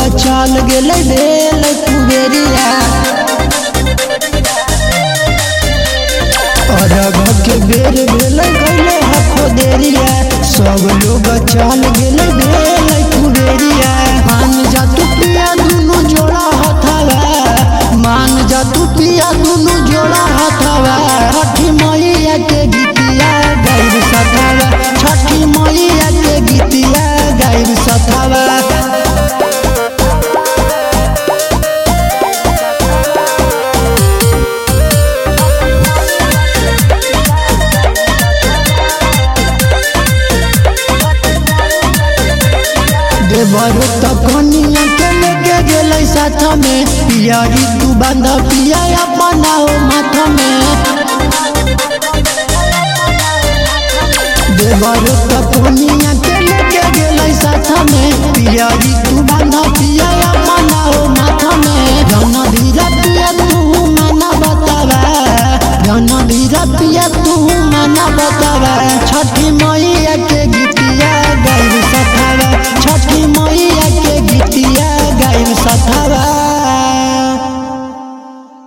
चल गेले बेल कुबेरिया अरब के बेर भेल गले हको देरिया सब लोग चल गेले बेल कुबेरिया मान जा तू पिया दुनु जोड़ा हथवा मान जा तू पिया दुनु जोड़ा हथवा छठी मैया के गीतिया गाइब सथवा छठी मैया के गीतिया गाइब सथवा देवरो तो कनिया के लेके गेलै साथ में पियारी तू बांधा पिया अपना हो माथा में देवरो तो कनिया के लेके गेलै साथ में पियारी तू बांधा पिया अपना हो माथा में जाना धीरा पिया तू माना बतावा जाना धीरा पिया तू माना बतावा